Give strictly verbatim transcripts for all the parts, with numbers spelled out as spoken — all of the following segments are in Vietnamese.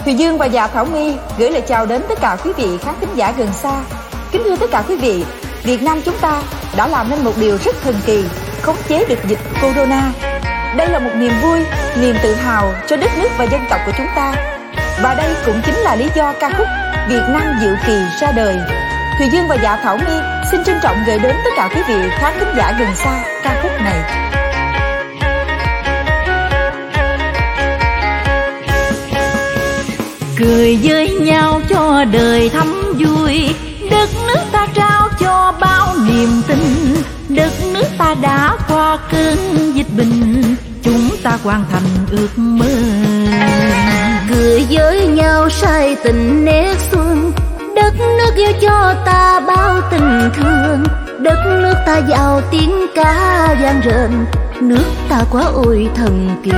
Thùy Dương và Dạ Thảo My gửi lời chào đến tất cả quý vị khán thính giả gần xa. Kính thưa tất cả quý vị, Việt Nam chúng ta đã làm nên một điều rất thần kỳ, khống chế được dịch Corona. Đây là một niềm vui, niềm tự hào cho đất nước và dân tộc của chúng ta. Và đây cũng chính là lý do ca khúc Việt Nam Diệu Kỳ ra đời. Thùy Dương và Dạ Thảo My xin trân trọng gửi đến tất cả quý vị khán thính giả gần xa ca khúc này. Cười với nhau cho đời thắm vui, đất nước ta trao cho bao niềm tin. Đất nước ta đã qua cơn dịch bệnh, chúng ta hoàn thành ước mơ. Cười với nhau say tình nét xuân, đất nước yêu cho ta bao tình thương. Đất nước ta giàu tiếng ca vang rền, nước ta quá ôi thần kỳ.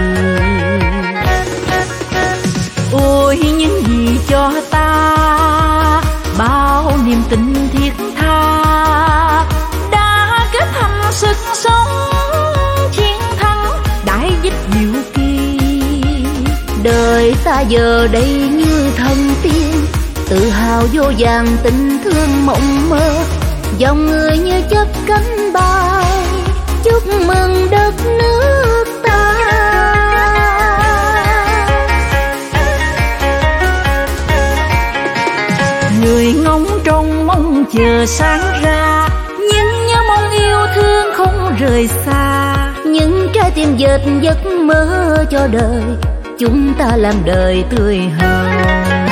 Ôi những gì cho ta bao niềm tình thiết tha, đã kết thành sức sống chiến thắng đại dịch diệu kỳ. Đời ta giờ đây như thần tiên, tự hào vô vàn tình thương mộng mơ. Dòng người như chấp cánh bay, chúc mừng đất nước ta. Người ngóng trông mong chờ sáng ra, nhưng nhớ mong yêu thương không rời xa. Những trái tim dệt giấc mơ cho đời, chúng ta làm đời tươi hồng.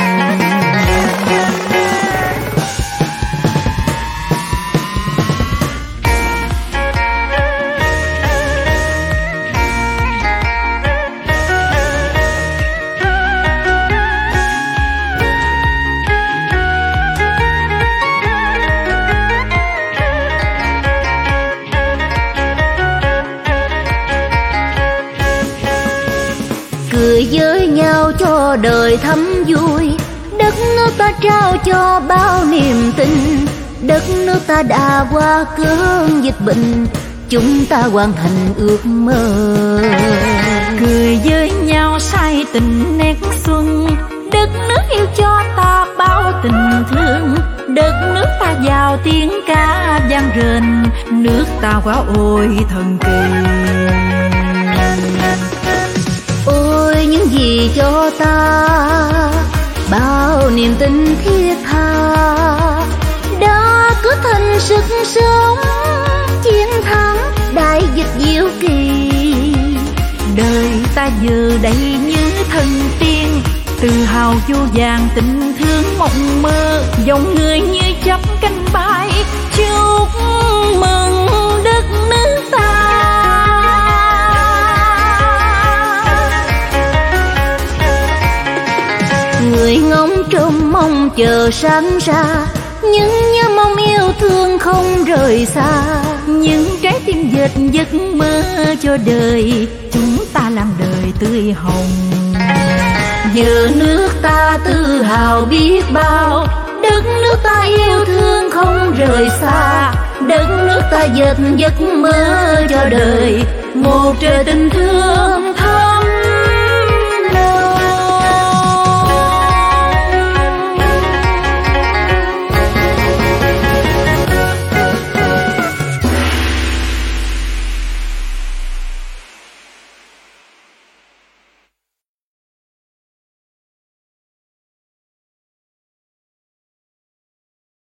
Cười với nhau cho đời thắm vui, đất nước ta trao cho bao niềm tin. Đất nước ta đã qua cơn dịch bệnh, chúng ta hoàn thành ước mơ. Cười với nhau say tình nét xuân, đất nước yêu cho ta bao tình thương. Đất nước ta giàu tiếng ca vang rền, nước ta quá ôi thần kỳ. Ôi những gì cho ta bao niềm tin thiết tha, đã kết thành sức sống chiến thắng đại dịch diệu kỳ. Đời ta giờ đây như thần tiên, tự hào vô vàn tình thương mộng mơ. Dòng người như chắp cánh bay, chúc mừng đất nước ta. Người ngóng trông mong chờ sáng ra, nhưng nhớ mong yêu thương không rời xa. Những trái tim dệt giấc mơ cho đời, chúng ta làm đời tươi hồng. Giờ nước ta tự hào biết bao, đất nước ta yêu thương không rời xa. Đất nước ta dệt giấc mơ cho đời, một trời tình thương